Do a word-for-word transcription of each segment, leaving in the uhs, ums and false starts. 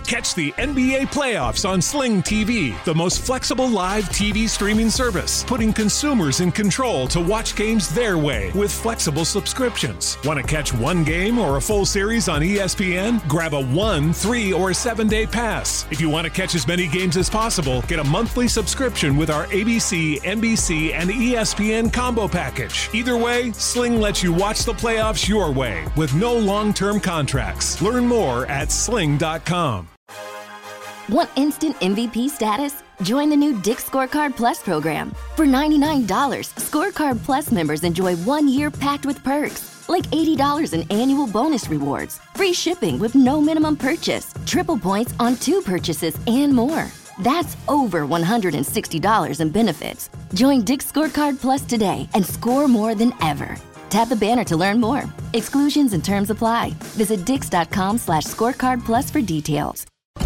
Catch the N B A playoffs on Sling T V, the most flexible live T V streaming service, putting consumers in control to watch games their way with flexible subscriptions. Want to catch one game or a full series on E S P N? Grab a one, three, or seven-day pass. If you want to catch as many games as possible, get a monthly subscription with our A B C, N B C, and E S P N combo package. Either way, Sling lets you watch the playoffs your way with no long-term contracts. Learn more at sling dot com. Want instant M V P status? Join the new Dick's Scorecard Plus program. For ninety-nine dollars, Scorecard Plus members enjoy one year packed with perks, like eighty dollars in annual bonus rewards, free shipping with no minimum purchase, triple points on two purchases, and more. That's over one hundred sixty dollars in benefits. Join Dick's Scorecard Plus today and score more than ever. Tap the banner to learn more. Exclusions and terms apply. Visit dix.com slash scorecard plus for details.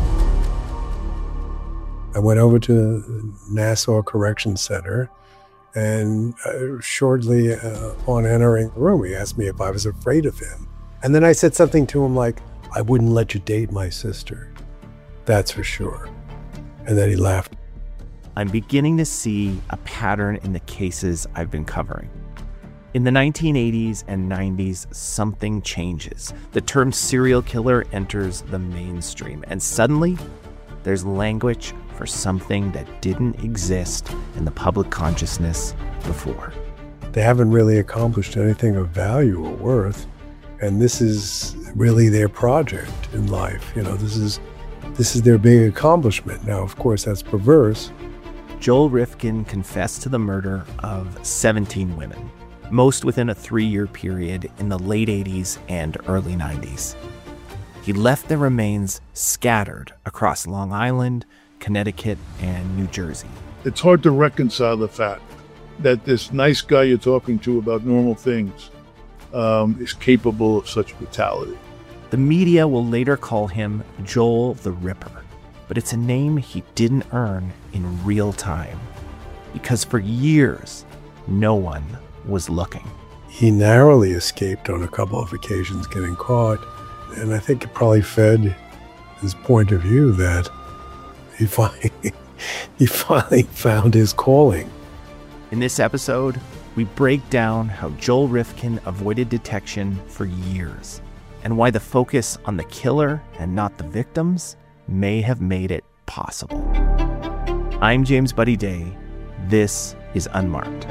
I went over to Nassau Correction Center, and uh, shortly uh, upon entering the room, he asked me if I was afraid of him. And then I said something to him like, "I wouldn't let you date my sister. That's for sure." And then he laughed. I'm beginning to see a pattern in the cases I've been covering. In the nineteen eighties and nineties, something changes. The term serial killer enters the mainstream, and suddenly there's language for something that didn't exist in the public consciousness before. They haven't really accomplished anything of value or worth, and this is really their project in life. You know, this is this is their big accomplishment. Now, of course, that's perverse. Joel Rifkin confessed to the murder of seventeen women, most within a three-year period in the late eighties and early nineties. He left their remains scattered across Long Island, Connecticut, and New Jersey. It's hard to reconcile the fact that this nice guy you're talking to about normal things um, is capable of such brutality. The media will later call him Joel the Ripper, but it's a name he didn't earn in real time, because for years, no one was looking. He narrowly escaped on a couple of occasions getting caught, and I think it probably fed his point of view that he finally, he finally found his calling. In this episode, we break down how Joel Rifkin avoided detection for years, and why the focus on the killer and not the victims may have made it possible. I'm James Buddy Day. This is Unmarked.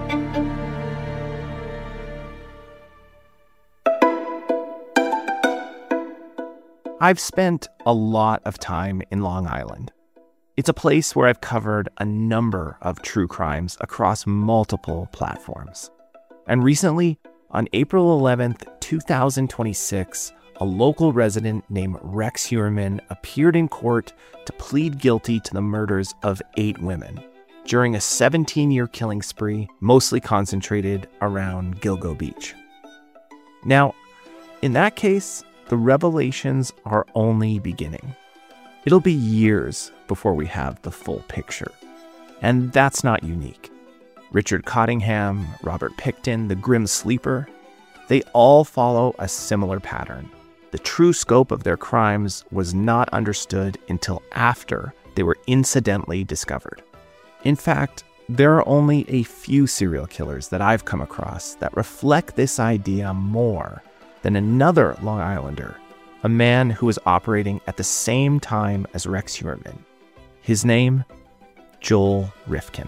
I've spent a lot of time in Long Island. It's a place where I've covered a number of true crimes across multiple platforms. And recently, on April eleventh, twenty twenty-six, a local resident named Rex Heuermann appeared in court to plead guilty to the murders of eight women during a seventeen-year killing spree, mostly concentrated around Gilgo Beach. Now, in that case, the revelations are only beginning. It'll be years before we have the full picture. And that's not unique. Richard Cottingham, Robert Pickton, the Grim Sleeper, they all follow a similar pattern. The true scope of their crimes was not understood until after they were incidentally discovered. In fact, there are only a few serial killers that I've come across that reflect this idea more than another Long Islander, a man who was operating at the same time as Rex Heuermann. His name, Joel Rifkin.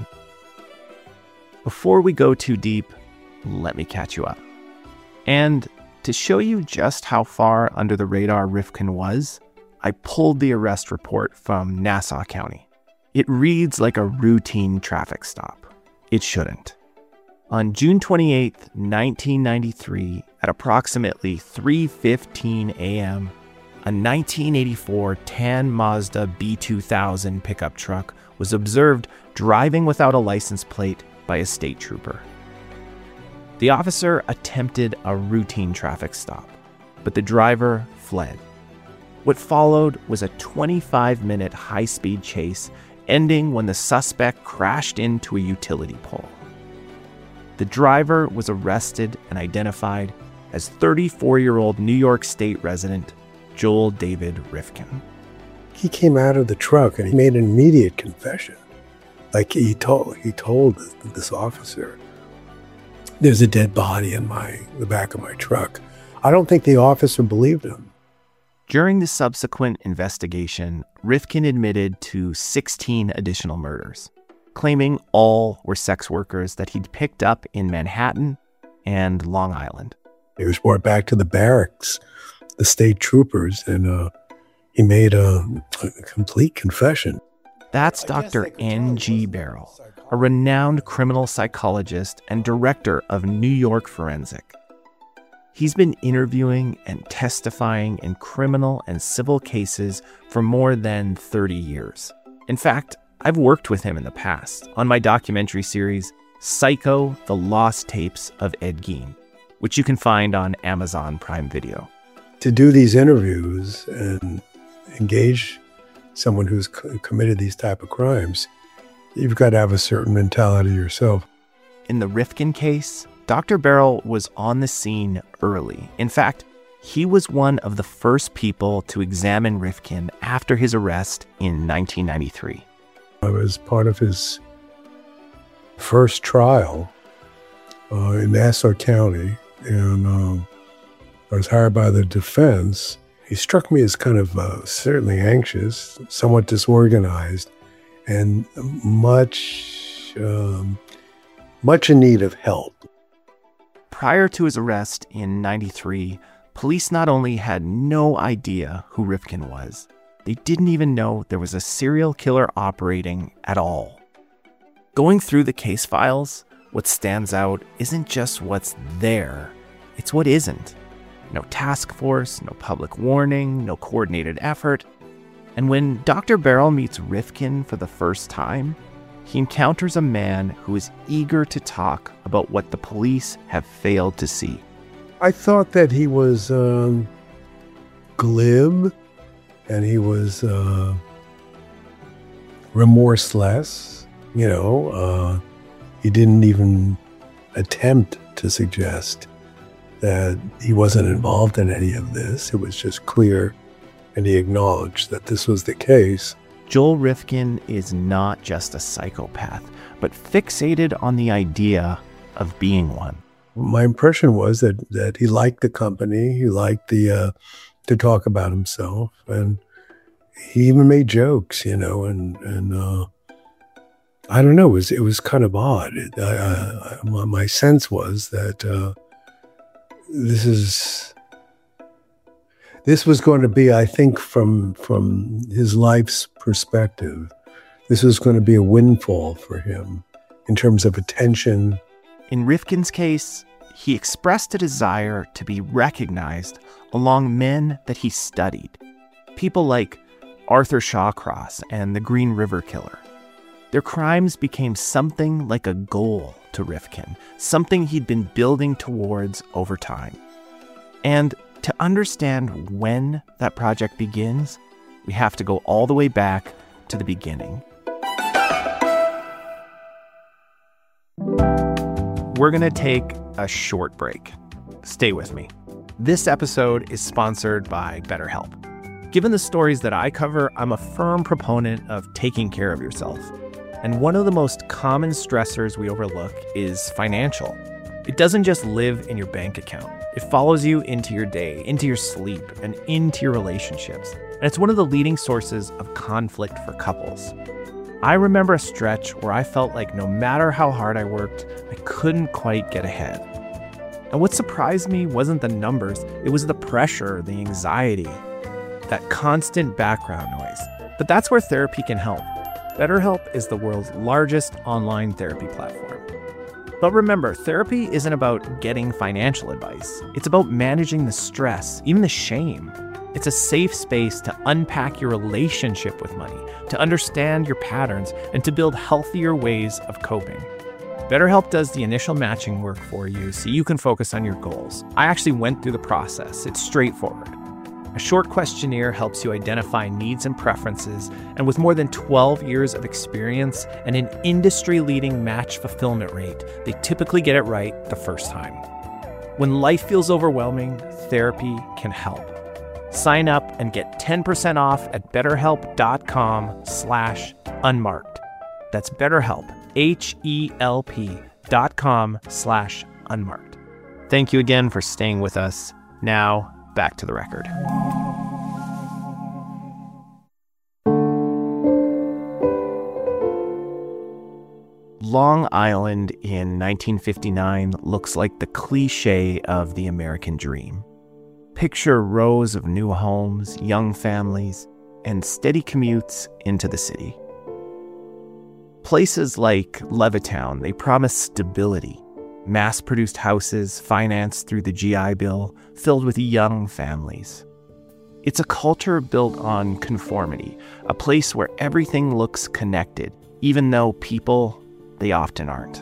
Before we go too deep, let me catch you up. And to show you just how far under the radar Rifkin was, I pulled the arrest report from Nassau County. It reads like a routine traffic stop. It shouldn't. On June twenty-eighth, nineteen ninety-three, at approximately three fifteen a.m., a nineteen eighty-four tan Mazda B two thousand pickup truck was observed driving without a license plate by a state trooper. The officer attempted a routine traffic stop, but the driver fled. What followed was a twenty-five minute high-speed chase, ending when the suspect crashed into a utility pole. The driver was arrested and identified as thirty-four-year-old New York State resident Joel David Rifkin. he came out of the truck and he made an immediate confession. Like he told, he told this, this officer, there's a dead body in my the back of my truck. I don't think the officer believed him. During the subsequent investigation, Rifkin admitted to sixteen additional murders, claiming all were sex workers that he'd picked up in Manhattan and Long Island. He was brought back to the barracks, the state troopers, and uh, he made a, a complete confession. That's Doctor N G Barrow, a renowned criminal psychologist and director of New York Forensic. He's been interviewing and testifying in criminal and civil cases for more than thirty years. In fact, I've worked with him in the past on my documentary series, Psycho, The Lost Tapes of Ed Gein, which you can find on Amazon Prime Video. To do these interviews and engage someone who's c- committed these type of crimes, you've got to have a certain mentality yourself. In the Rifkin case, Doctor Barrow was on the scene early. In fact, he was one of the first people to examine Rifkin after his arrest in nineteen ninety-three. I was part of his first trial uh, in Nassau County, and um, I was hired by the defense. He struck me as kind of uh, certainly anxious, somewhat disorganized, and much, um, much in need of help. Prior to his arrest in ninety-three, police not only had no idea who Rifkin was, they didn't even know there was a serial killer operating at all. Going through the case files, what stands out isn't just what's there, it's what isn't. No task force, no public warning, no coordinated effort. And when Doctor Barrow meets Rifkin for the first time, he encounters a man who is eager to talk about what the police have failed to see. I thought that he was um, glib, and he was uh, remorseless. You know, uh, he didn't even attempt to suggest that he wasn't involved in any of this. It was just clear, and he acknowledged that this was the case. Joel Rifkin is not just a psychopath, but fixated on the idea of being one. My impression was that, that he liked the company, he liked the uh, to talk about himself, and he even made jokes, you know, and, and uh, I don't know, it was, it was kind of odd. It, I, I, my sense was that uh, this is... This was going to be, I think, from from his life's perspective, this was going to be a windfall for him in terms of attention. In Rifkin's case, he expressed a desire to be recognized along men that he studied. People like Arthur Shawcross and the Green River Killer. Their crimes became something like a goal to Rifkin, something he'd been building towards over time. And to understand when that project begins, we have to go all the way back to the beginning. We're going to take a short break. Stay with me. This episode is sponsored by BetterHelp. Given the stories that I cover, I'm a firm proponent of taking care of yourself. And one of the most common stressors we overlook is financial. It doesn't just live in your bank account. It follows you into your day, into your sleep, and into your relationships. And it's one of the leading sources of conflict for couples. I remember a stretch where I felt like no matter how hard I worked, I couldn't quite get ahead. And what surprised me wasn't the numbers, it was the pressure, the anxiety, that constant background noise. But that's where therapy can help. BetterHelp is the world's largest online therapy platform. But remember, therapy isn't about getting financial advice. It's about managing the stress, even the shame. It's a safe space to unpack your relationship with money, to understand your patterns, and to build healthier ways of coping. BetterHelp does the initial matching work for you so you can focus on your goals. I actually went through the process. It's straightforward. A short questionnaire helps you identify needs and preferences, and with more than twelve years of experience and an industry-leading match fulfillment rate, they typically get it right the first time. When life feels overwhelming, therapy can help. Sign up and get ten percent off at betterhelp.com slash unmarked. That's BetterHelp, H-E-L-P dot com slash unmarked. Thank you again for staying with us. Now, back to the record. Long Island in nineteen fifty-nine looks like the cliche of the American dream. Picture rows of new homes, young families, and steady commutes into the city. Places like Levittown, they promise stability. Mass-produced houses financed through the G I Bill, filled with young families. It's a culture built on conformity, a place where everything looks connected, even though people, they often aren't.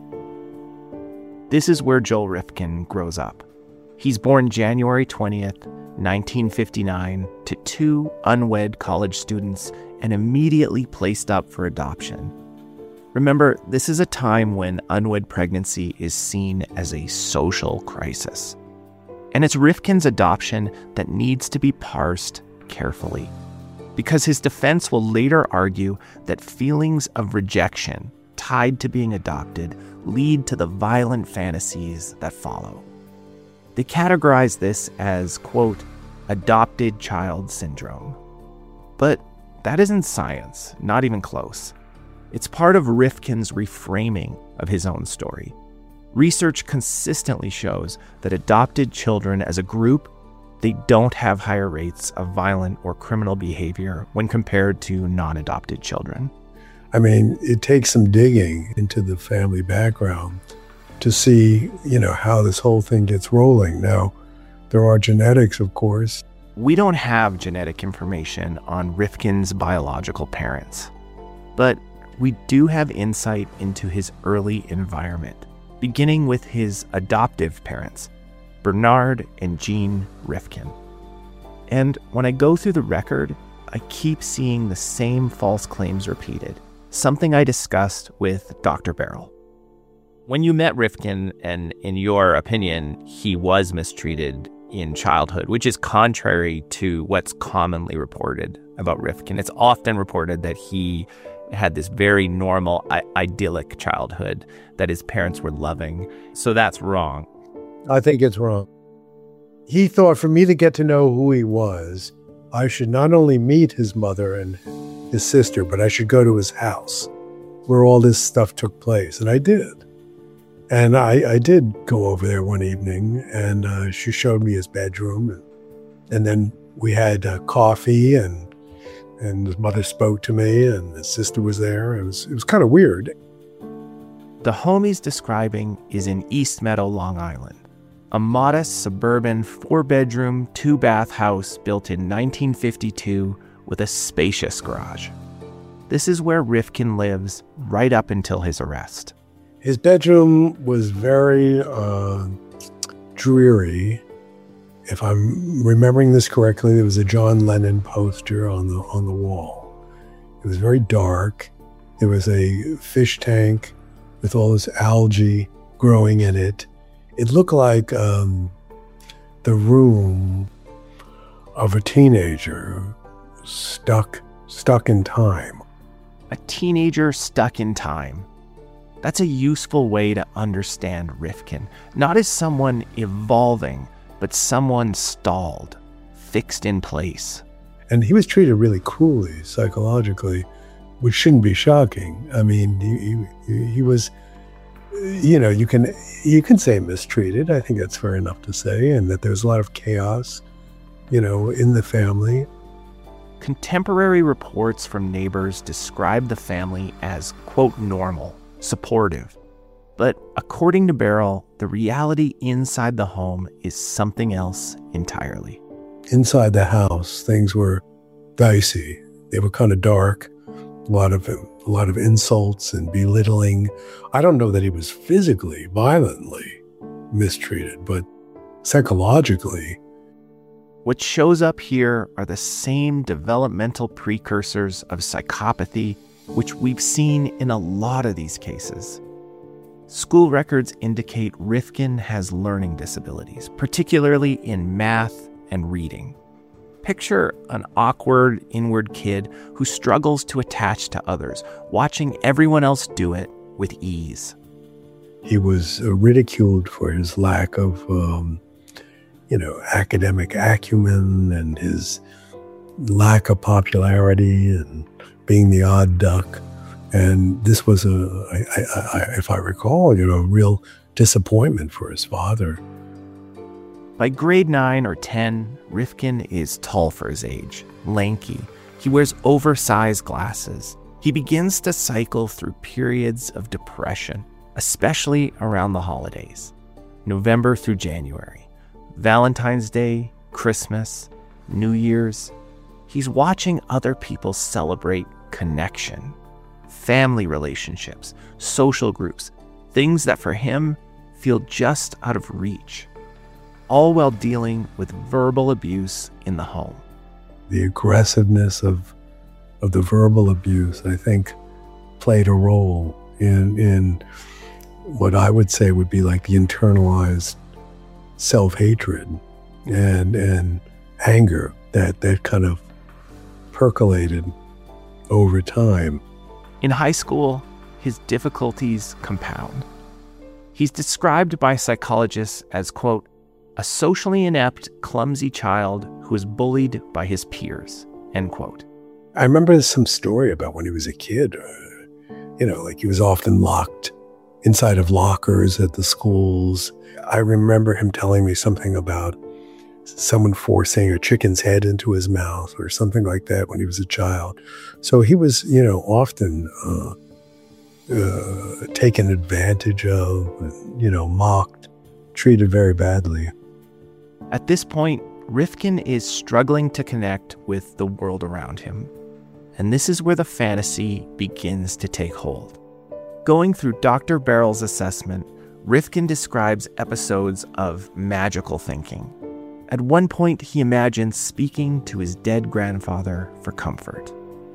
This is where Joel Rifkin grows up. He's born January twentieth, nineteen fifty-nine, to two unwed college students and immediately placed up for adoption. Remember, this is a time when unwed pregnancy is seen as a social crisis. And it's Rifkin's adoption that needs to be parsed carefully, because his defense will later argue that feelings of rejection tied to being adopted lead to the violent fantasies that follow. They categorize this as, quote, adopted child syndrome. But that isn't science, not even close. It's part of Rifkin's reframing of his own story. Research consistently shows that adopted children as a group, they don't have higher rates of violent or criminal behavior when compared to non-adopted children. I mean, it takes some digging into the family background to see, you know, how this whole thing gets rolling. Now, there are genetics, of course. We don't have genetic information on Rifkin's biological parents, but we do have insight into his early environment, beginning with his adoptive parents, Bernard and Jean Rifkin. And when I go through the record, I keep seeing the same false claims repeated, something I discussed with Doctor Barrell. When you met Rifkin, and in your opinion, he was mistreated in childhood, which is contrary to what's commonly reported about Rifkin. It's often reported that he had this very normal, I- idyllic childhood, that his parents were loving. So that's wrong. I think it's wrong. He thought for me to get to know who he was, I should not only meet his mother and his sister, but I should go to his house where all this stuff took place. And I did. And I, I did go over there one evening, and uh, she showed me his bedroom. And, and then we had uh, coffee, and and his mother spoke to me, and his sister was there. It was, it was kind of weird. The home he's describing is in East Meadow, Long Island, a modest suburban four-bedroom, two-bath house built in nineteen fifty-two with a spacious garage. This is where Rifkin lives right up until his arrest. His bedroom was very uh, dreary. If I'm remembering this correctly, there was a John Lennon poster on the on the wall. It was very dark. There was a fish tank with all this algae growing in it. It looked like um, the room of a teenager stuck stuck in time. A teenager stuck in time. That's a useful way to understand Rifkin, not as someone evolving, but someone stalled, fixed in place. And he was treated really cruelly, psychologically, which shouldn't be shocking. I mean, he, he, he was, you know, you can you can say mistreated. I think that's fair enough to say, and that there's a lot of chaos, you know, in the family. Contemporary reports from neighbors describe the family as, quote, normal, supportive. But according to Barrell, the reality inside the home is something else entirely. Inside the house, things were dicey. They were kind of dark. A lot of a lot of insults and belittling. I don't know that he was physically, violently mistreated, but psychologically. What shows up here are the same developmental precursors of psychopathy, which we've seen in a lot of these cases. School records indicate Rifkin has learning disabilities, particularly in math and reading. Picture an awkward, inward kid who struggles to attach to others, watching everyone else do it with ease. He was uh, ridiculed for his lack of, um, you know, academic acumen and his lack of popularity and being the odd duck. And this was, a, I, I, I, if I recall, you know, a real disappointment for his father. By grade nine or ten, Rifkin is tall for his age, lanky. He wears oversized glasses. He begins to cycle through periods of depression, especially around the holidays, November through January, Valentine's Day, Christmas, New Year's. He's watching other people celebrate connection, family relationships, social groups, things that for him feel just out of reach, all while dealing with verbal abuse in the home. The aggressiveness of of the verbal abuse, I think, played a role in in what I would say would be like the internalized self-hatred and and anger that that kind of percolated over time. In high school, his difficulties compound. He's described by psychologists as, quote, a socially inept, clumsy child who is bullied by his peers, end quote. I remember some story about when he was a kid, uh, you know, like he was often locked inside of lockers at the schools. I remember him telling me something about someone forcing a chicken's head into his mouth or something like that when he was a child. So he was, you know, often uh, uh, taken advantage of, and, you know, mocked, treated very badly. At this point, Rifkin is struggling to connect with the world around him. And this is where the fantasy begins to take hold. Going through Doctor Barrel's assessment, Rifkin describes episodes of magical thinking. At one point, he imagines speaking to his dead grandfather for comfort.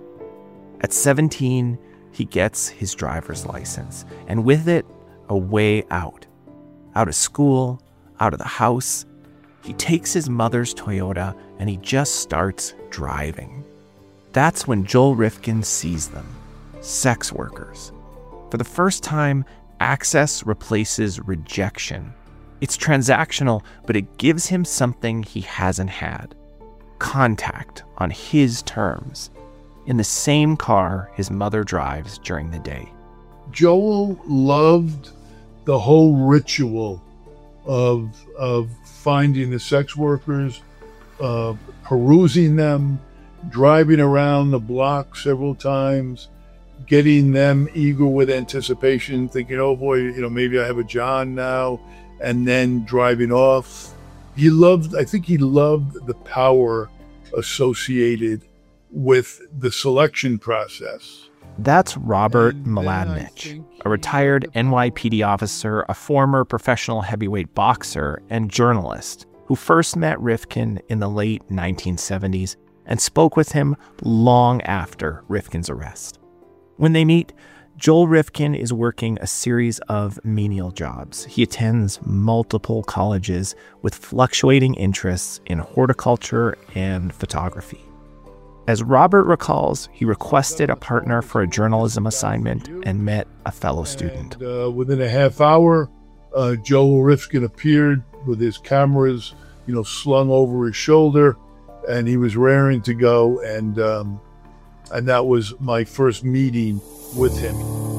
At seventeen, he gets his driver's license, and with it, a way out. Out of school, out of the house. He takes his mother's Toyota, and he just starts driving. That's when Joel Rifkin sees them, sex workers. For the first time, access replaces rejection. It's transactional, but it gives him something he hasn't had. Contact on his terms, in the same car his mother drives during the day. Joel loved the whole ritual of, of finding the sex workers, uh, perusing them, driving around the block several times, getting them eager with anticipation, thinking, oh boy, you know, maybe I have a John now, and then driving off. He loved, I think he loved the power associated with the selection process. That's Robert Mladinich, a retired N Y P D officer, a former professional heavyweight boxer, and journalist who first met Rifkin in the late nineteen seventies and spoke with him long after Rifkin's arrest. When they meet, Joel Rifkin is working a series of menial jobs. He attends multiple colleges with fluctuating interests in horticulture and photography. As Robert recalls, he requested a partner for a journalism assignment and met a fellow student. And, uh, within a half hour, uh, Joel Rifkin appeared with his cameras, you know, slung over his shoulder, and he was raring to go. And um, and that was my first meeting with him.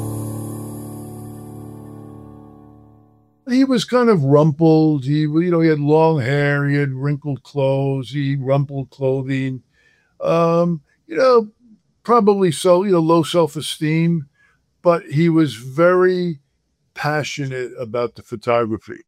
He was kind of rumpled. He, you know, he had long hair. He had wrinkled clothes. He rumpled clothing. Um, you know, probably so, you know, low self-esteem, but he was very passionate about the photography.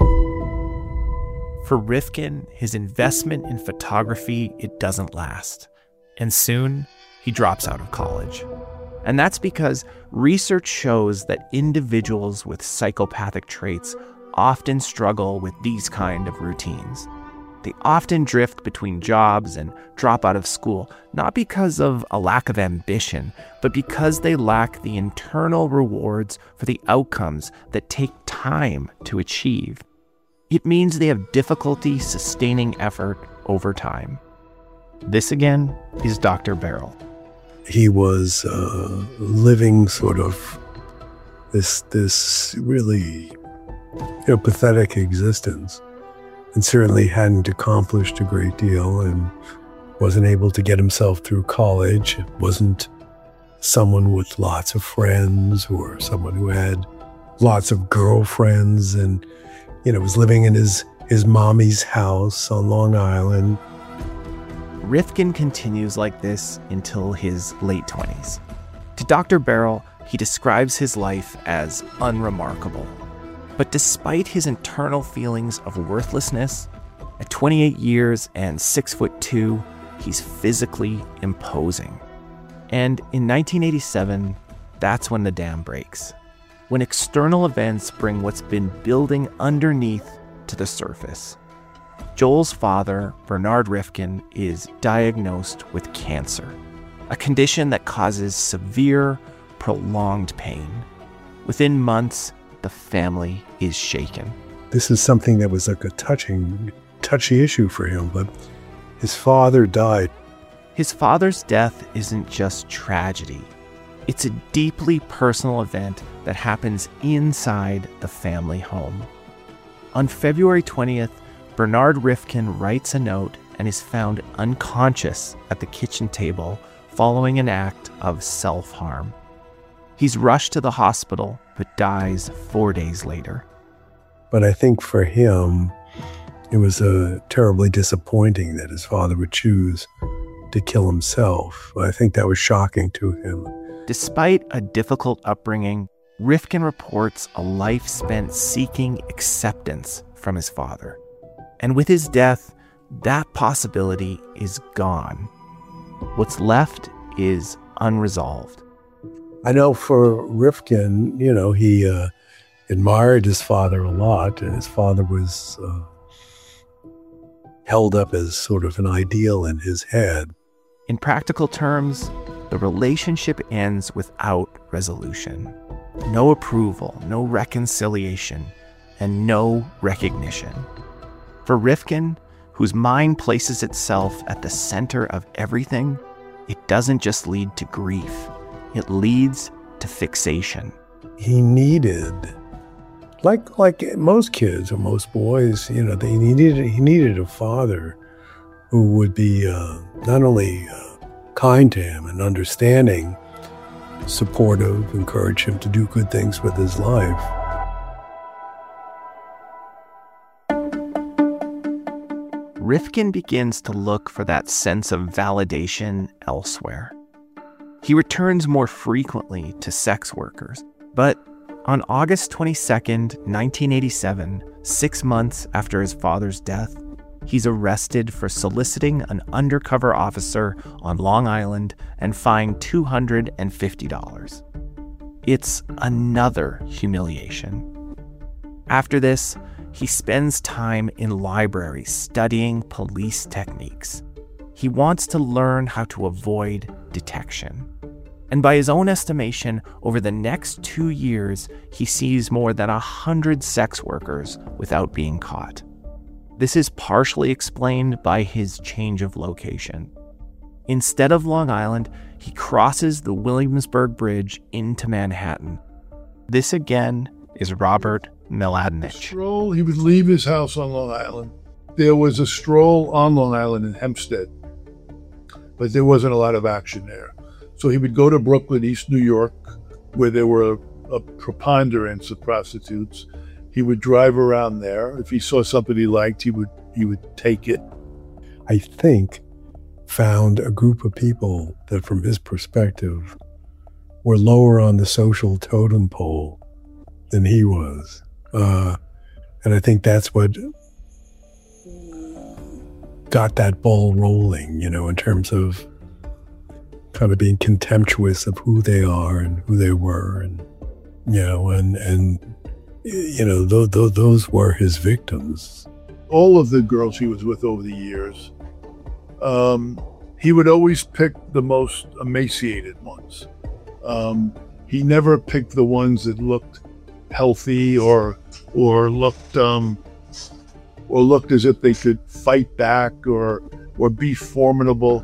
For Rifkin, his investment in photography, it doesn't last. And soon, he drops out of college. And that's because research shows that individuals with psychopathic traits often struggle with these kind of routines. They often drift between jobs and drop out of school, not because of a lack of ambition, but because they lack the internal rewards for the outcomes that take time to achieve. It means they have difficulty sustaining effort over time. This again is Doctor Barrell. He was uh, living sort of this this really you know, pathetic existence, and certainly hadn't accomplished a great deal and wasn't able to get himself through college. Wasn't someone with lots of friends or someone who had lots of girlfriends, and you know was living in his his mommy's house on Long Island. Rifkin continues like this until his late twenties. To Doctor Barrell, he describes his life as unremarkable. But despite his internal feelings of worthlessness, at twenty-eight years and six foot two, he's physically imposing. And in nineteen eighty-seven, that's when the dam breaks. When external events bring what's been building underneath to the surface. Joel's father, Bernard Rifkin, is diagnosed with cancer, a condition that causes severe, prolonged pain. Within months, the family is shaken. This is something that was like a touching, touchy issue for him, but his father died. His father's death isn't just tragedy. It's a deeply personal event that happens inside the family home. On February twentieth, Bernard Rifkin writes a note and is found unconscious at the kitchen table following an act of self-harm. He's rushed to the hospital, but dies four days later. But I think for him, it was uh, terribly disappointing that his father would choose to kill himself. I think that was shocking to him. Despite a difficult upbringing, Rifkin reports a life spent seeking acceptance from his father. And with his death, that possibility is gone. What's left is unresolved. I know for Rifkin, you know, he uh, admired his father a lot, and his father was uh, held up as sort of an ideal in his head. In practical terms, the relationship ends without resolution. No approval, no reconciliation, and no recognition. For Rifkin, whose mind places itself at the center of everything, it doesn't just lead to grief, it leads to fixation. He needed, like like most kids or most boys, you know, they needed he needed a father who would be uh, not only uh, kind to him and understanding, supportive, encourage him to do good things with his life. Rifkin begins to look for that sense of validation elsewhere. He returns more frequently to sex workers, but on August twenty-second, nineteen eighty-seven, six months after his father's death, he's arrested for soliciting an undercover officer on Long Island and fined two hundred fifty dollars. It's another humiliation. After this, he spends time in libraries studying police techniques. He wants to learn how to avoid detection. And by his own estimation, over the next two years, he sees more than a hundred sex workers without being caught. This is partially explained by his change of location. Instead of Long Island, he crosses the Williamsburg Bridge into Manhattan. This again is Robert Mladenich. Stroll, he would leave his house on Long Island. There was a stroll on Long Island in Hempstead, but there wasn't a lot of action there. So he would go to Brooklyn, East New York, where there were a, a preponderance of prostitutes. He would drive around there. If he saw something he liked, he would he would take it. I think found a group of people that, from his perspective, were lower on the social totem pole than he was. Uh, and I think that's what got that ball rolling, you know, in terms of kind of being contemptuous of who they are and who they were. And, you know, and, and you know, th- th- those were his victims. All of the girls he was with over the years, um, he would always pick the most emaciated ones. Um, he never picked the ones that looked healthy or or looked um, or looked as if they could fight back or or be formidable.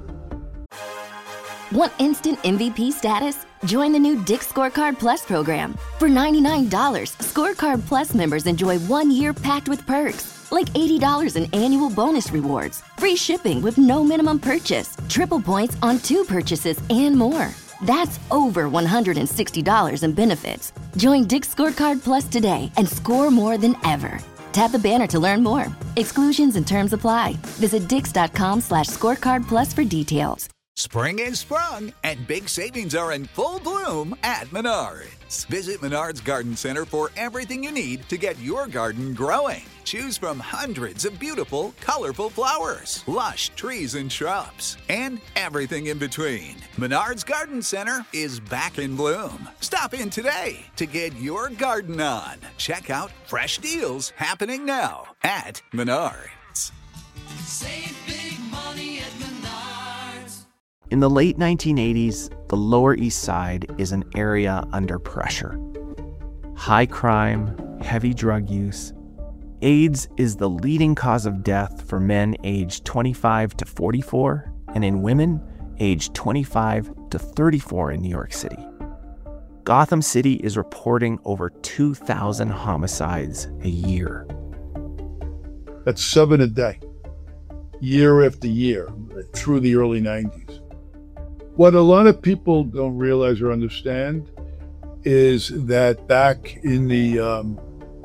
Want instant M V P status? Join the new Dick's Scorecard Plus program. For ninety-nine dollars, Scorecard Plus members enjoy one year packed with perks, like eighty dollars in annual bonus rewards, free shipping with no minimum purchase, triple points on two purchases, and more. That's over one hundred sixty dollars in benefits. Join Dick's Scorecard Plus today and score more than ever. Tap the banner to learn more. Exclusions and terms apply. Visit dix.com slash scorecard plus for details. Spring is sprung, and big savings are in full bloom at Menards. Visit Menards Garden Center for everything you need to get your garden growing. Choose from hundreds of beautiful, colorful flowers, lush trees and shrubs, and everything in between. Menards Garden Center is back in bloom. Stop in today to get your garden on. Check out fresh deals happening now at Menards. Save big money at Menards. In the late nineteen eighties, the Lower East Side is an area under pressure. High crime, heavy drug use. AIDS is the leading cause of death for men aged twenty-five to forty-four, and in women aged twenty-five to thirty-four in New York City. Gotham City is reporting over two thousand homicides a year. That's seven a day, year after year, through the early nineties. What a lot of people don't realize or understand is that back in the um,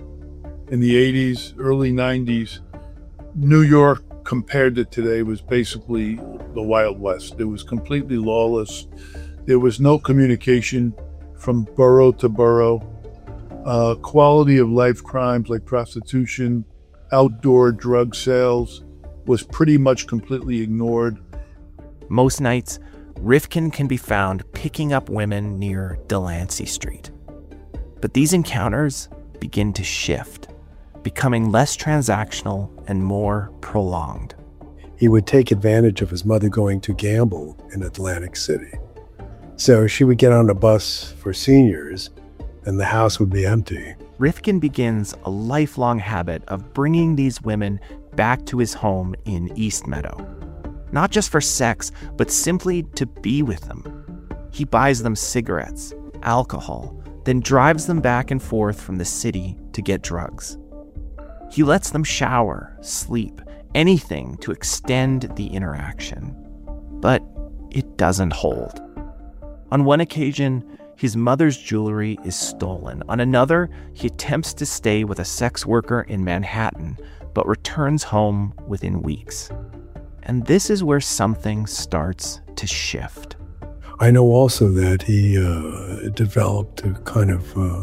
in the eighties, early nineties, New York compared to today was basically the Wild West. It was completely lawless. There was no communication from borough to borough. Uh, quality of life crimes like prostitution, outdoor drug sales was pretty much completely ignored. Most nights, Rifkin can be found picking up women near Delancey Street. But these encounters begin to shift, becoming less transactional and more prolonged. He would take advantage of his mother going to gamble in Atlantic City. So she would get on a bus for seniors, and the house would be empty. Rifkin begins a lifelong habit of bringing these women back to his home in East Meadow. Not just for sex, but simply to be with them. He buys them cigarettes, alcohol, then drives them back and forth from the city to get drugs. He lets them shower, sleep, anything to extend the interaction. But it doesn't hold. On one occasion, his mother's jewelry is stolen. On another, he attempts to stay with a sex worker in Manhattan, but returns home within weeks. And this is where something starts to shift. I know also that he uh, developed a kind of uh,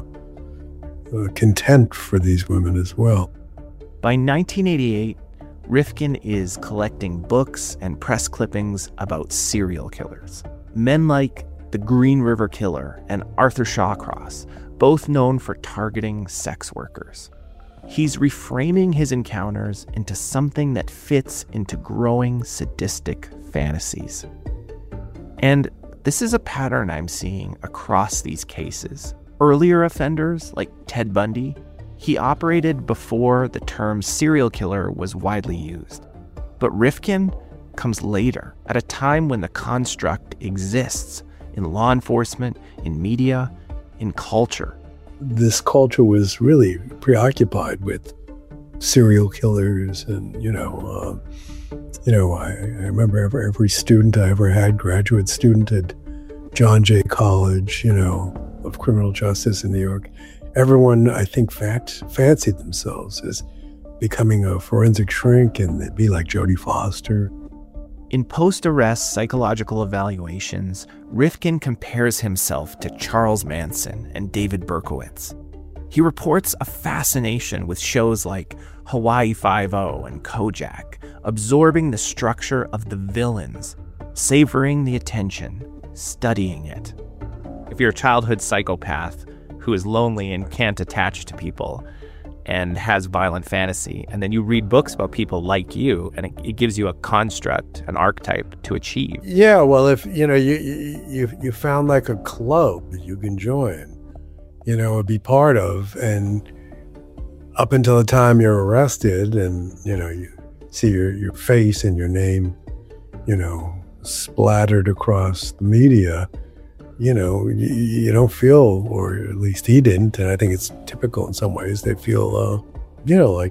uh, contempt for these women as well. By nineteen eighty-eight, Rifkin is collecting books and press clippings about serial killers. Men like the Green River Killer and Arthur Shawcross, both known for targeting sex workers. He's reframing his encounters into something that fits into growing sadistic fantasies. And this is a pattern I'm seeing across these cases. Earlier offenders, like Ted Bundy, he operated before the term serial killer was widely used. But Rifkin comes later, at a time when the construct exists in law enforcement, in media, in culture. This culture was really preoccupied with serial killers, and you know, uh, you know, I, I remember every, every student I ever had, graduate student at John Jay College, you know, of criminal justice in New York. Everyone, I think, fact, fancied themselves as becoming a forensic shrink, and they'd be like Jodie Foster. In post-arrest psychological evaluations, Rifkin compares himself to Charles Manson and David Berkowitz. He reports a fascination with shows like Hawaii Five-O and Kojak, absorbing the structure of the villains, savoring the attention, studying it. If you're a childhood psychopath who is lonely and can't attach to people and has violent fantasy, and then you read books about people like you, and it, it gives you a construct, an archetype to achieve. Yeah, well, if you know you you you found like a club that you can join, you know, or be part of, and up until the time you're arrested, and you know you see your your face and your name you know, splattered across the media, you know, you, you don't feel, or at least he didn't, and I think it's typical in some ways, they feel, uh, you know, like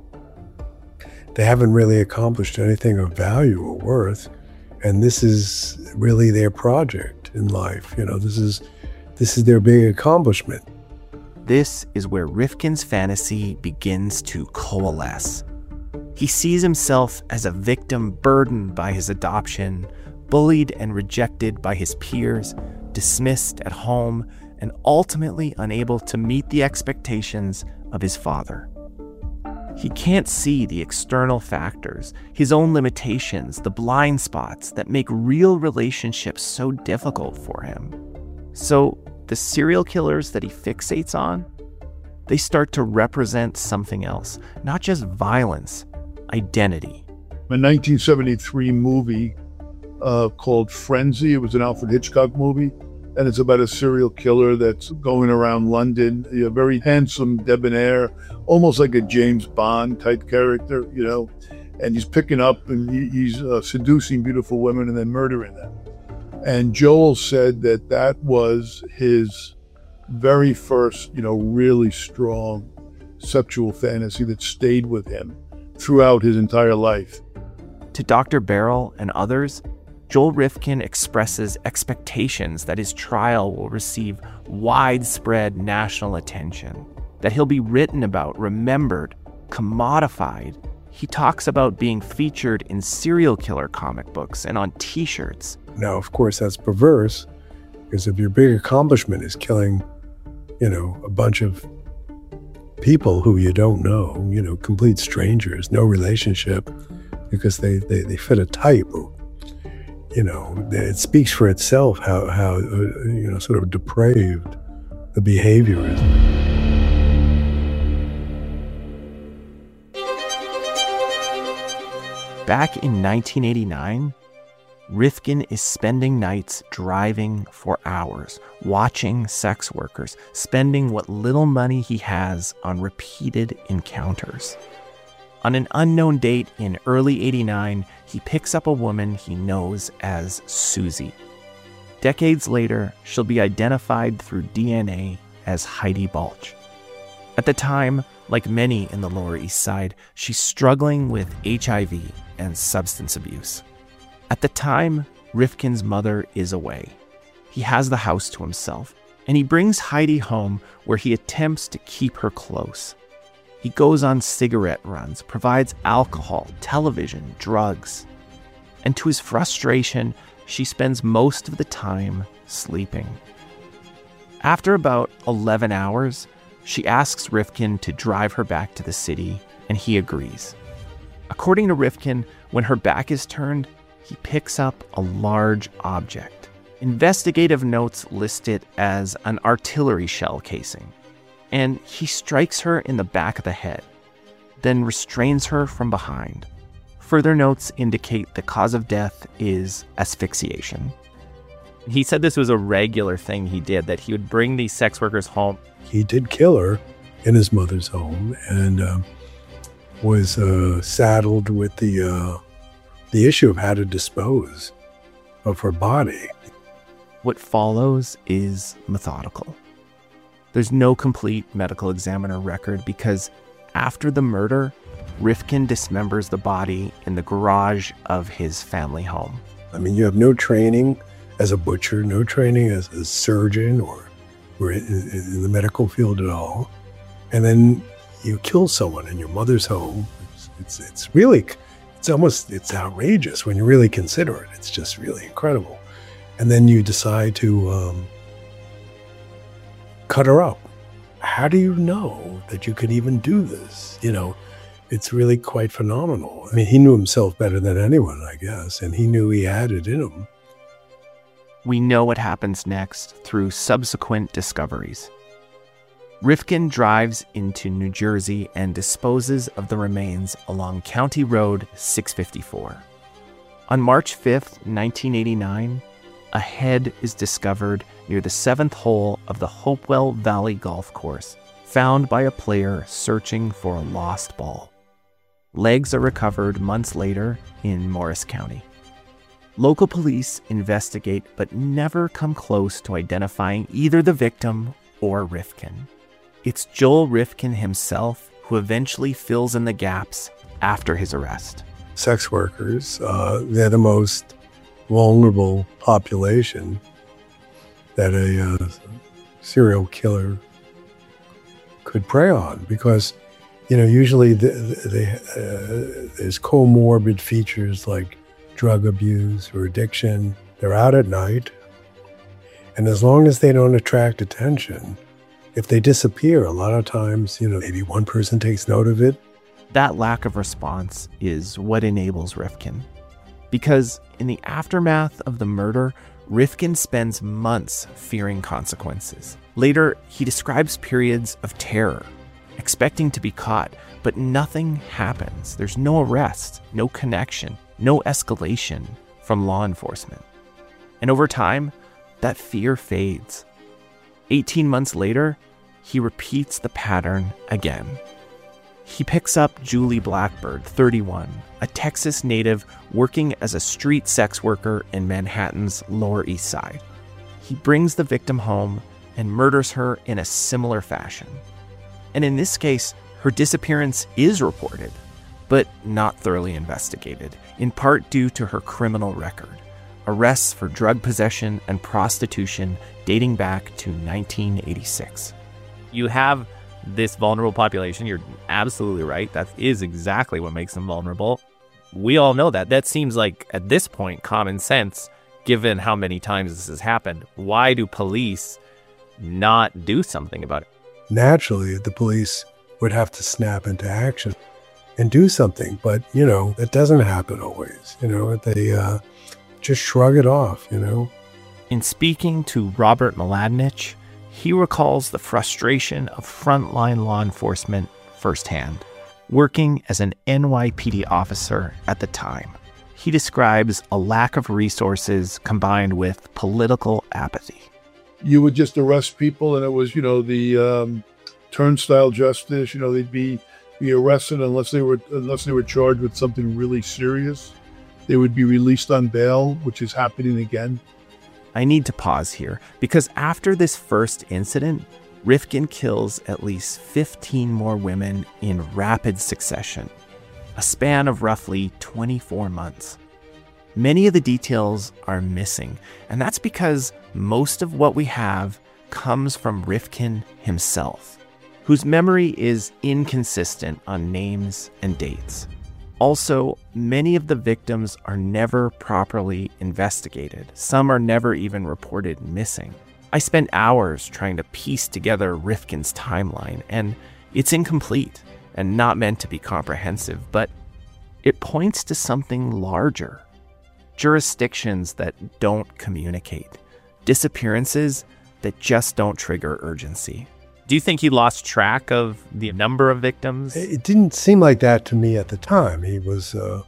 they haven't really accomplished anything of value or worth, and this is really their project in life. You know, this is this is their big accomplishment. This is where Rifkin's fantasy begins to coalesce. He sees himself as a victim burdened by his adoption, bullied and rejected by his peers, dismissed at home, and ultimately unable to meet the expectations of his father. He can't see the external factors, his own limitations, the blind spots that make real relationships so difficult for him. So the serial killers that he fixates on, they start to represent something else, not just violence, identity. A nineteen seventy-three movie uh, called Frenzy. It was an Alfred Hitchcock movie, and it's about a serial killer that's going around London, a very handsome, debonair, almost like a James Bond type character, you know, and he's picking up and he, he's uh, seducing beautiful women and then murdering them. And Joel said that that was his very first, you know, really strong sexual fantasy that stayed with him throughout his entire life. To Doctor Barrell and others, Joel Rifkin expresses expectations that his trial will receive widespread national attention, that he'll be written about, remembered, commodified. He talks about being featured in serial killer comic books and on t-shirts. Now, of course, that's perverse, because if your big accomplishment is killing, you know, a bunch of people who you don't know, you know, complete strangers, no relationship, because they, they, they fit a type, or, you know, it speaks for itself how, how uh, you know, sort of depraved the behavior is. Back in nineteen eighty-nine, Rifkin is spending nights driving for hours, watching sex workers, spending what little money he has on repeated encounters. On an unknown date in early eighty-nine, he picks up a woman he knows as Susie. Decades later, she'll be identified through D N A as Heidi Balch. At the time, like many in the Lower East Side, she's struggling with H I V and substance abuse. At the time, Rifkin's mother is away. He has the house to himself, and he brings Heidi home where he attempts to keep her close. He goes on cigarette runs, provides alcohol, television, drugs. And to his frustration, she spends most of the time sleeping. After about eleven hours, she asks Rifkin to drive her back to the city, and he agrees. According to Rifkin, when her back is turned, he picks up a large object. Investigative notes list it as an artillery shell casing, and he strikes her in the back of the head, then restrains her from behind. Further notes indicate the cause of death is asphyxiation. He said this was a regular thing he did, that he would bring these sex workers home. He did kill her in his mother's home, and uh, was uh, saddled with the uh, the issue of how to dispose of her body. What follows is methodical. There's no complete medical examiner record because after the murder, Rifkin dismembers the body in the garage of his family home. I mean, you have no training as a butcher, no training as a surgeon or, or in, in the medical field at all. And then you kill someone in your mother's home. It's, it's, it's really, it's almost, it's outrageous when you really consider it. It's just really incredible. And then you decide to um, cut her up. How do you know that you could even do this? You know, it's really quite phenomenal. I mean, he knew himself better than anyone, I guess, and he knew he had it in him. We know what happens next through subsequent discoveries. Rifkin drives into New Jersey and disposes of the remains along County Road six fifty-four. On March fifth, nineteen eighty-nine, a head is discovered near the seventh hole of the Hopewell Valley Golf Course, found by a player searching for a lost ball. Legs are recovered months later in Morris County. Local police investigate but never come close to identifying either the victim or Rifkin. It's Joel Rifkin himself who eventually fills in the gaps after his arrest. Sex workers, uh, they're the most vulnerable population that a uh, serial killer could prey on because, you know, usually the, the, uh, there's comorbid features like drug abuse or addiction. They're out at night. And as long as they don't attract attention, if they disappear, a lot of times, you know, maybe one person takes note of it. That lack of response is what enables Rifkin. Because in the aftermath of the murder, Rifkin spends months fearing consequences. Later, he describes periods of terror, expecting to be caught, but nothing happens. There's no arrest, no connection, no escalation from law enforcement. And over time, that fear fades. eighteen months later, he repeats the pattern again. He picks up Julie Blackbird, thirty-one, a Texas native working as a street sex worker in Manhattan's Lower East Side. He brings the victim home and murders her in a similar fashion. And in this case, her disappearance is reported, but not thoroughly investigated, in part due to her criminal record. Arrests for drug possession and prostitution dating back to nineteen eighty-six. You have this vulnerable population. You're absolutely right. That is exactly what makes them vulnerable. We all know that. That seems like, at this point, common sense, given how many times this has happened. Why do police not do something about it? Naturally, the police would have to snap into action and do something. But, you know, that doesn't happen always. You know, they uh, just shrug it off, you know. In speaking to Robert Mladinich, he recalls the frustration of frontline law enforcement firsthand, working as an N Y P D officer at the time. He describes a lack of resources combined with political apathy. You would just arrest people, and it was, you know, the um, turnstile justice. You know, they'd be be arrested unless they were unless they were charged with something really serious. They would be released on bail, which is happening again. I need to pause here because after this first incident, Rifkin kills at least fifteen more women in rapid succession, a span of roughly twenty-four months. Many of the details are missing, and that's because most of what we have comes from Rifkin himself, whose memory is inconsistent on names and dates. Also, many of the victims are never properly investigated. Some are never even reported missing. I spent hours trying to piece together Rifkin's timeline, and it's incomplete and not meant to be comprehensive, but it points to something larger. Jurisdictions that don't communicate. Disappearances that just don't trigger urgency. Do you think he lost track of the number of victims? It didn't seem like that to me at the time. He was uh,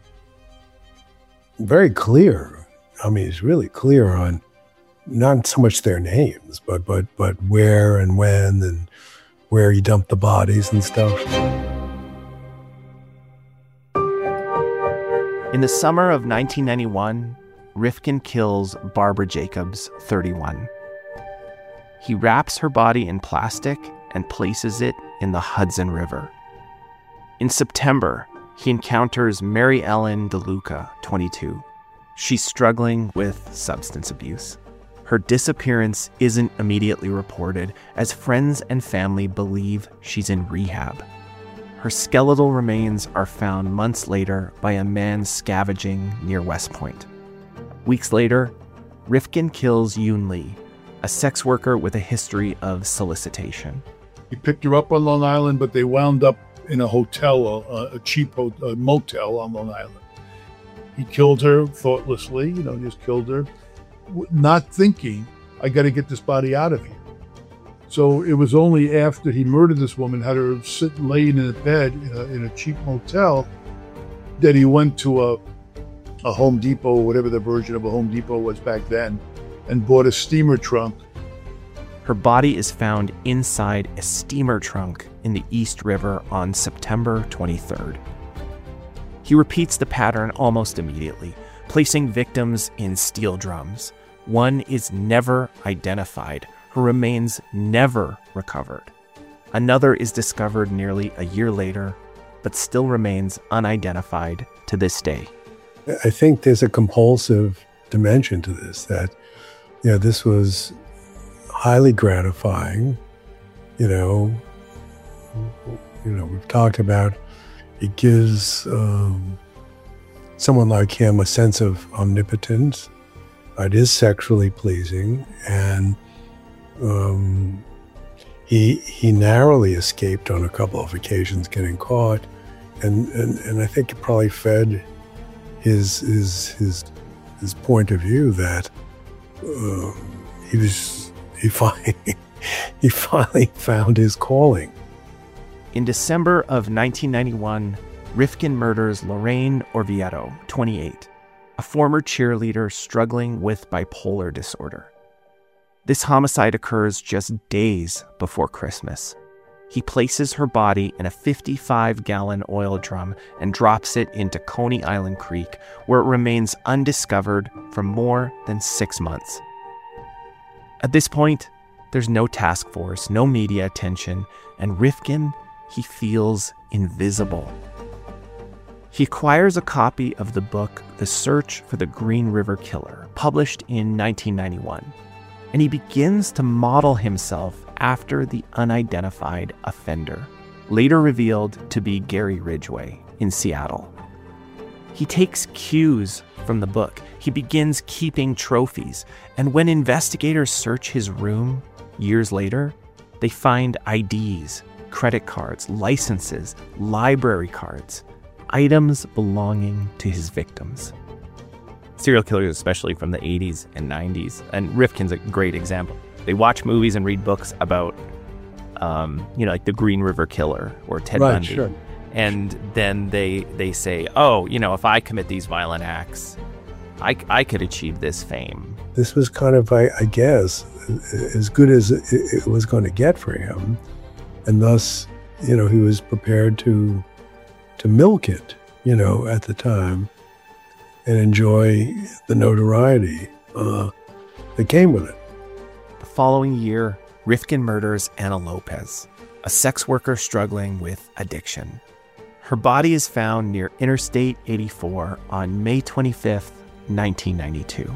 very clear. I mean, he's really clear on not so much their names, but but but where and when and where he dumped the bodies and stuff. In the summer of nineteen ninety-one, Rifkin kills Barbara Jacobs, thirty-one. He wraps her body in plastic and places it in the Hudson River. In September, he encounters Mary Ellen DeLuca, twenty-two. She's struggling with substance abuse. Her disappearance isn't immediately reported, as friends and family believe she's in rehab. Her skeletal remains are found months later by a man scavenging near West Point. Weeks later, Rifkin kills Yoon Lee, a sex worker with a history of solicitation. He picked her up on Long Island, but they wound up in a hotel, a, a cheap ho- a motel on Long Island. He killed her thoughtlessly, you know, just killed her, not thinking, I got to get this body out of here. So it was only after he murdered this woman, had her sit laying in a bed in a, in a cheap motel, that he went to a, a Home Depot, whatever the version of a Home Depot was back then, and bought a steamer trunk. Her body is found inside a steamer trunk in the East River on September twenty-third. He repeats the pattern almost immediately, placing victims in steel drums. One is never identified. Her remains never recovered. Another is discovered nearly a year later, but still remains unidentified to this day. I think there's a compulsive dimension to this, that, you know, this was highly gratifying. You know, you know, we've talked about it gives um, someone like him a sense of omnipotence. It is sexually pleasing, and um, he he narrowly escaped on a couple of occasions getting caught, and and, and I think it probably fed his his his his point of view that uh, he was he finally he finally found his calling. In December of nineteen ninety-one, Rifkin murders Lorraine Orvieto, twenty-eight, a former cheerleader struggling with bipolar disorder. This homicide occurs just days before Christmas. He places her body in a fifty-five gallon oil drum and drops it into Coney Island Creek, where it remains undiscovered for more than six months. At this point, there's no task force, no media attention, and Rifkin, he feels invisible. He acquires a copy of the book The Search for the Green River Killer, published in nineteen ninety-one, and he begins to model himself after the unidentified offender, later revealed to be Gary Ridgway in Seattle. He takes cues from the book. He begins keeping trophies, and when investigators search his room years later, they find I Ds, credit cards, licenses, library cards, items belonging to his victims. Serial killers, especially from the eighties and nineties, and Rifkin's a great example. They watch movies and read books about, um, you know, like the Green River Killer or Ted Right, Bundy. sure. And then they they say, oh, you know, if I commit these violent acts, I, I could achieve this fame. This was kind of, I, I guess, as good as it, it was going to get for him. And thus, you know, he was prepared to to milk it, you know, at the time and enjoy the notoriety uh, that came with it. The following year, Rifkin murders Anna Lopez, a sex worker struggling with addiction. Her body is found near Interstate eighty-four on May twenty-fifth, nineteen ninety-two.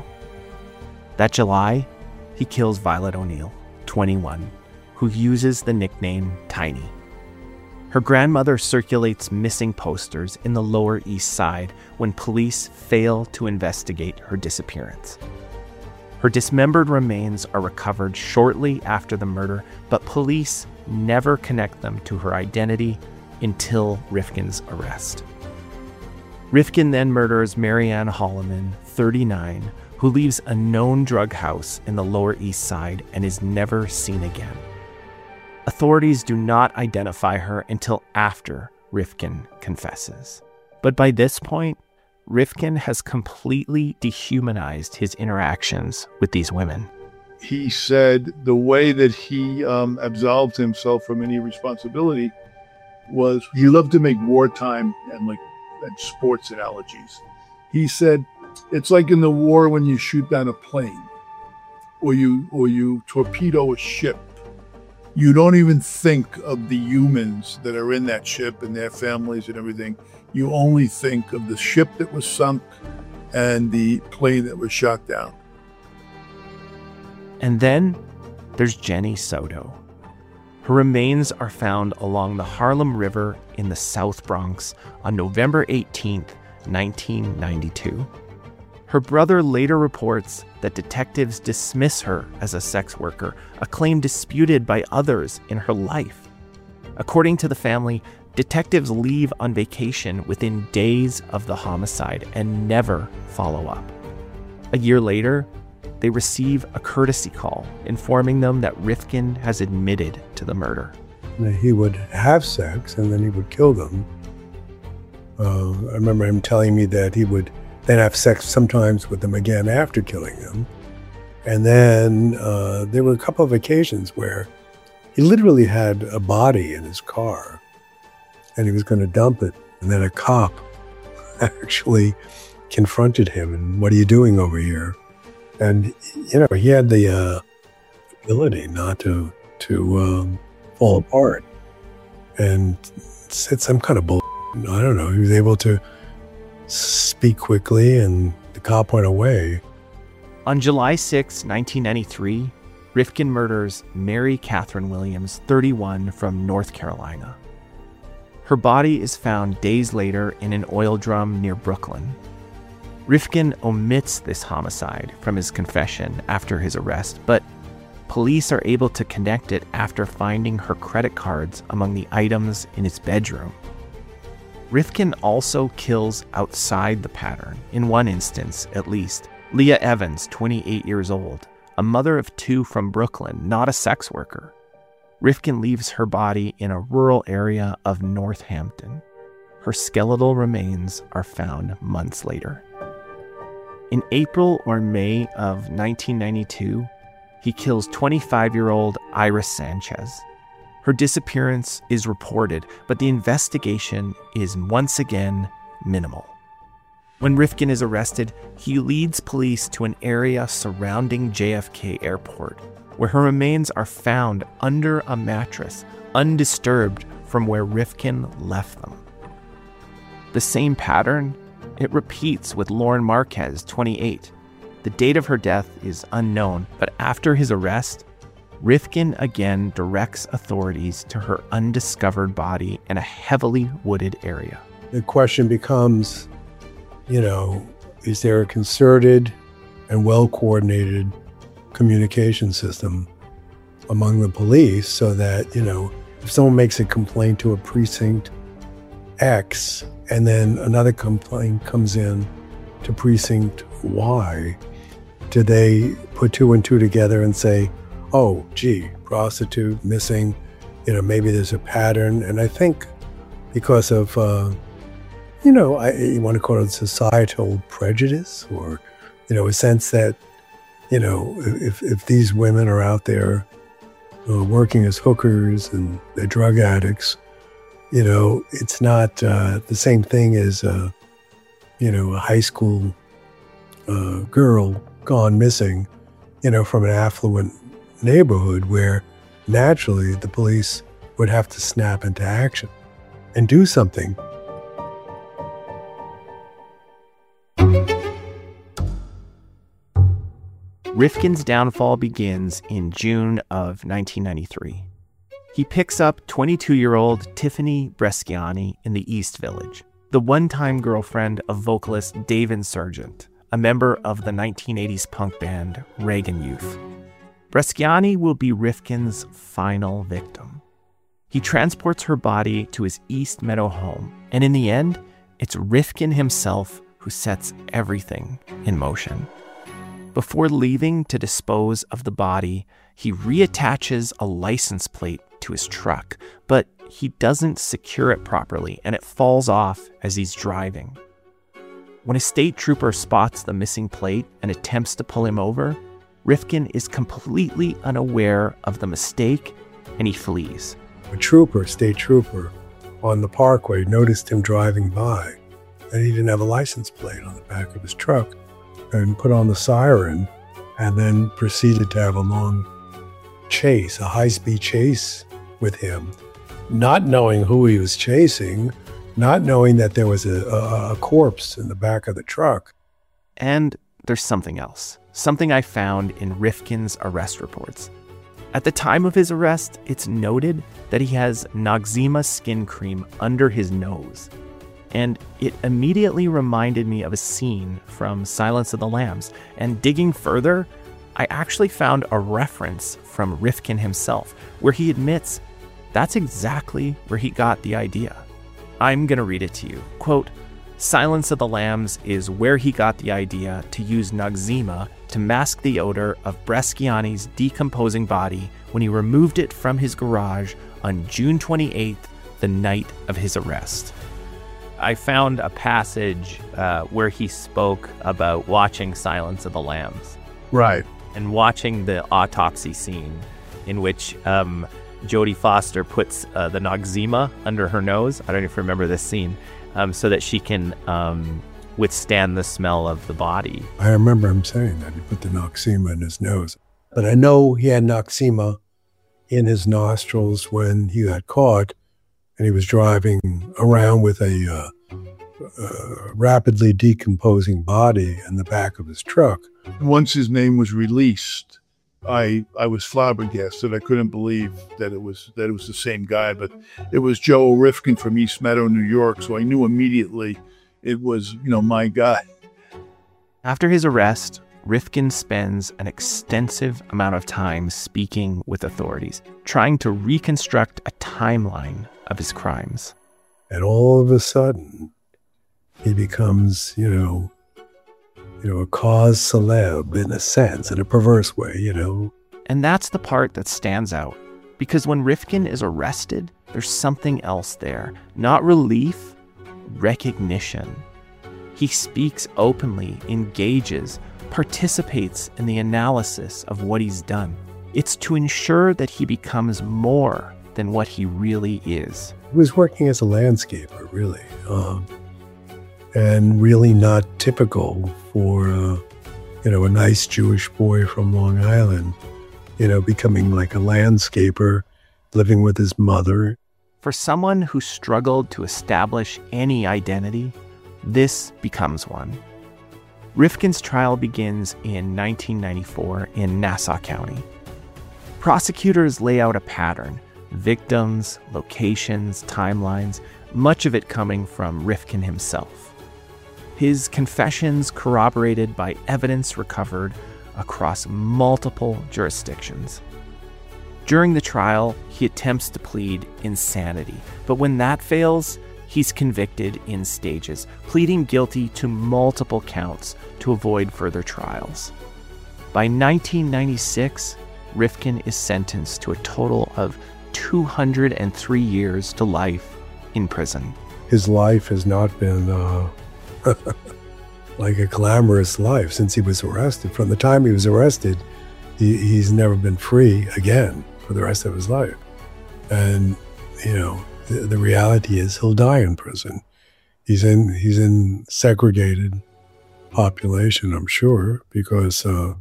That July, he kills Violet O'Neill, twenty-one, who uses the nickname Tiny. Her grandmother circulates missing posters in the Lower East Side when police fail to investigate her disappearance. Her dismembered remains are recovered shortly after the murder, but police never connect them to her identity until Rifkin's arrest. Rifkin then murders Marianne Holloman, thirty-nine, who leaves a known drug house in the Lower East Side and is never seen again. Authorities do not identify her until after Rifkin confesses. But by this point, Rifkin has completely dehumanized his interactions with these women. He said the way that he um, absolved himself from any responsibility was he loved to make wartime and like and sports analogies. He said, it's like in the war when you shoot down a plane or you or you torpedo a ship. You don't even think of the humans that are in that ship and their families and everything. You only think of the ship that was sunk and the plane that was shot down. And then there's Jenny Soto. Her remains are found along the Harlem River in the South Bronx on November eighteenth, nineteen ninety-two. Her brother later reports that detectives dismiss her as a sex worker, a claim disputed by others in her life. According to the family, detectives leave on vacation within days of the homicide and never follow up. A year later, they receive a courtesy call informing them that Rifkin has admitted to the murder. He would have sex and then he would kill them. Uh, I remember him telling me that he would then have sex sometimes with them again after killing them. And then uh, there were a couple of occasions where he literally had a body in his car and he was going to dump it. And then a cop actually confronted him and, what are you doing over here? And, you know, he had the uh, ability not to, to um, fall apart. And it's some kind of bull. I don't know. He was able to speak quickly, and the cop went away. On July sixth, nineteen ninety-three, Rifkin murders Mary Catherine Williams, thirty-one, from North Carolina. Her body is found days later in an oil drum near Brooklyn. Rifkin omits this homicide from his confession after his arrest, but police are able to connect it after finding her credit cards among the items in his bedroom. Rifkin also kills outside the pattern, in one instance at least. Leah Evans, twenty-eight years old, a mother of two from Brooklyn, not a sex worker. Rifkin leaves her body in a rural area of Northampton. Her skeletal remains are found months later. In April or May of nineteen ninety-two, he kills twenty-five-year-old Iris Sanchez. Her disappearance is reported, but the investigation is once again minimal. When Rifkin is arrested, he leads police to an area surrounding J F K Airport, where her remains are found under a mattress, undisturbed from where Rifkin left them. The same pattern, it repeats with Lauren Marquez, twenty-eight. The date of her death is unknown, but after his arrest, Rifkin again directs authorities to her undiscovered body in a heavily wooded area. The question becomes, you know, is there a concerted and well-coordinated communication system among the police so that, you know, if someone makes a complaint to a precinct X and then another complaint comes in to precinct Y, do they put two and two together and say, oh, gee, prostitute missing, you know, maybe there's a pattern? And I think because of, uh, you know, I, you want to call it societal prejudice, or, you know, a sense that, you know, if, if these women are out there uh, working as hookers and they're drug addicts, you know, it's not uh, the same thing as, uh, you know, a high school uh, girl gone missing, you know, from an affluent neighborhood where naturally the police would have to snap into action and do something. Rifkin's downfall begins in June of nineteen ninety-three. He picks up twenty-two-year-old Tiffany Bresciani in the East Village, the one-time girlfriend of vocalist Dave Insurgent, a member of the nineteen eighties punk band Reagan Youth. Bresciani will be Rifkin's final victim. He transports her body to his East Meadow home, and in the end, it's Rifkin himself who sets everything in motion. Before leaving to dispose of the body, he reattaches a license plate to his truck, but he doesn't secure it properly, and it falls off as he's driving. When a state trooper spots the missing plate and attempts to pull him over, Rifkin is completely unaware of the mistake, and he flees. A trooper, state trooper, on the parkway noticed him driving by, and he didn't have a license plate on the back of his truck, and put on the siren, and then proceeded to have a long chase, a high-speed chase with him, not knowing who he was chasing, not knowing that there was a, a, a corpse in the back of the truck. And there's something else, something I found in Rifkin's arrest reports. At the time of his arrest, it's noted that he has Noxzema skin cream under his nose. And it immediately reminded me of a scene from Silence of the Lambs. And digging further, I actually found a reference from Rifkin himself, where he admits that's exactly where he got the idea. I'm going to read it to you. Quote, Silence of the Lambs is where he got the idea to use Noxzema to mask the odor of Bresciani's decomposing body when he removed it from his garage on June twenty-eighth, the night of his arrest. I found a passage uh, where he spoke about watching Silence of the Lambs. Right. And watching the autopsy scene in which um, Jodie Foster puts uh, the Noxzema under her nose. I don't know if you remember this scene. Um, so that she can um, withstand the smell of the body. I remember him saying that. He put the Noxema in his nose. But I know he had Noxema in his nostrils when he got caught, and he was driving around with a uh, uh, rapidly decomposing body in the back of his truck. Once his name was released, I I was flabbergasted. I couldn't believe that it was that it was the same guy, but it was Joe Rifkin from East Meadow, New York. So I knew immediately it was, you know, my guy. After his arrest, Rifkin spends an extensive amount of time speaking with authorities, trying to reconstruct a timeline of his crimes. And all of a sudden, he becomes, you know, you know, a cause celeb in a sense, in a perverse way, you know. And that's the part that stands out, because when Rifkin is arrested, there's something else there. Not relief, recognition. He speaks openly, engages, participates in the analysis of what he's done. It's to ensure that he becomes more than what he really is. He was working as a landscaper, really, um, and really not typical for, uh, you know, a nice Jewish boy from Long Island, you know, becoming like a landscaper, living with his mother. For someone who struggled to establish any identity, this becomes one. Rifkin's trial begins in nineteen ninety-four in Nassau County. Prosecutors lay out a pattern: victims, locations, timelines, much of it coming from Rifkin himself. His confessions corroborated by evidence recovered across multiple jurisdictions. During the trial, he attempts to plead insanity, but when that fails, he's convicted in stages, pleading guilty to multiple counts to avoid further trials. By nineteen ninety-six, Rifkin is sentenced to a total of two hundred three years to life in prison. His life has not been uh, like a glamorous life since he was arrested. From the time he was arrested, he, he's never been free again for the rest of his life. And, you know, the, the reality is he'll die in prison. He's in he's in segregated population, I'm sure, because, uh,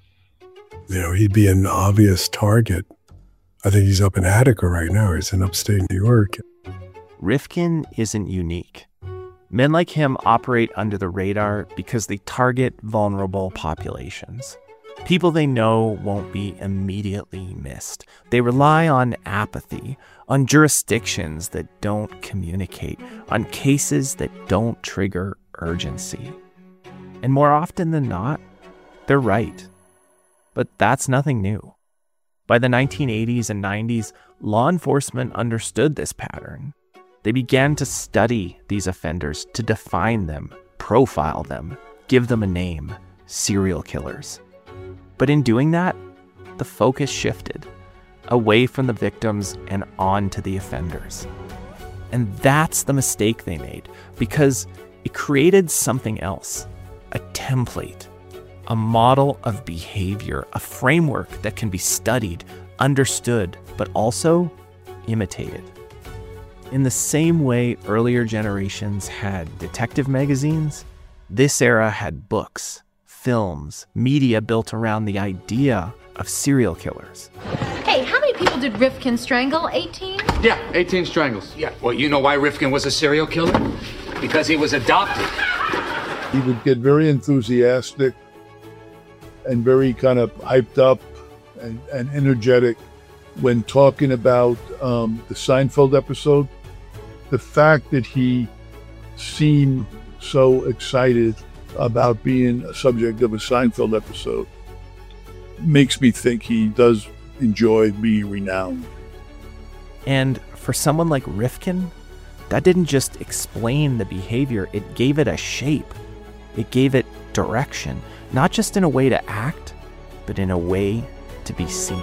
you know, he'd be an obvious target. I think he's up in Attica right now. He's in upstate New York. Rifkin isn't unique. Men like him operate under the radar because they target vulnerable populations. People they know won't be immediately missed. They rely on apathy, on jurisdictions that don't communicate, on cases that don't trigger urgency. And more often than not, they're right. But that's nothing new. By the nineteen eighties and nineties, law enforcement understood this pattern. They began to study these offenders, to define them, profile them, give them a name: serial killers. But in doing that, the focus shifted away from the victims and on to the offenders. And that's the mistake they made, because it created something else, a template, a model of behavior, a framework that can be studied, understood, but also imitated. In the same way earlier generations had detective magazines, this era had books, films, media built around the idea of serial killers. Hey, how many people did Rifkin strangle? eighteen? Yeah, eighteen strangles. Yeah. Well, you know why Rifkin was a serial killer? Because he was adopted. He would get very enthusiastic and very kind of hyped up and, and energetic when talking about um, the Seinfeld episode. The fact that he seemed so excited about being a subject of a Seinfeld episode makes me think he does enjoy being renowned. And for someone like Rifkin, that didn't just explain the behavior, it gave it a shape. It gave it direction, not just in a way to act, but in a way to be seen.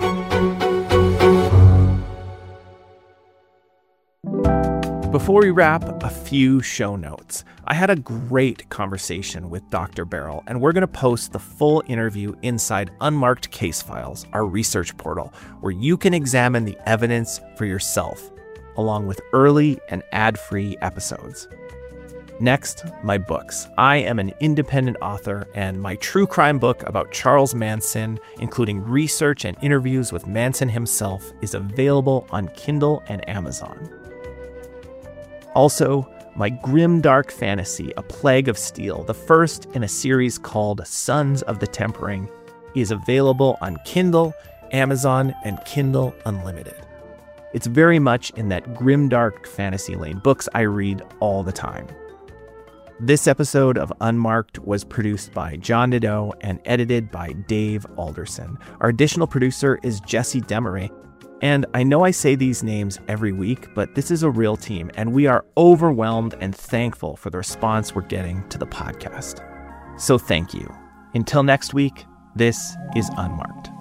Before we wrap, a few show notes. I had a great conversation with Doctor Beryl, and we're going to post the full interview inside Unmarked Case Files, our research portal, where you can examine the evidence for yourself, along with early and ad-free episodes. Next, my books. I am an independent author, and my true crime book about Charles Manson, including research and interviews with Manson himself, is available on Kindle and Amazon. Also, my grim-dark fantasy, A Plague of Steel, the first in a series called Sons of the Tempering, is available on Kindle, Amazon, and Kindle Unlimited. It's very much in that grim-dark fantasy lane, books I read all the time. This episode of Unmarked was produced by John Nadeau and edited by Dave Alderson. Our additional producer is Jesse Demery. And I know I say these names every week, but this is a real team, and we are overwhelmed and thankful for the response we're getting to the podcast. So thank you. Until next week, this is Unmarked.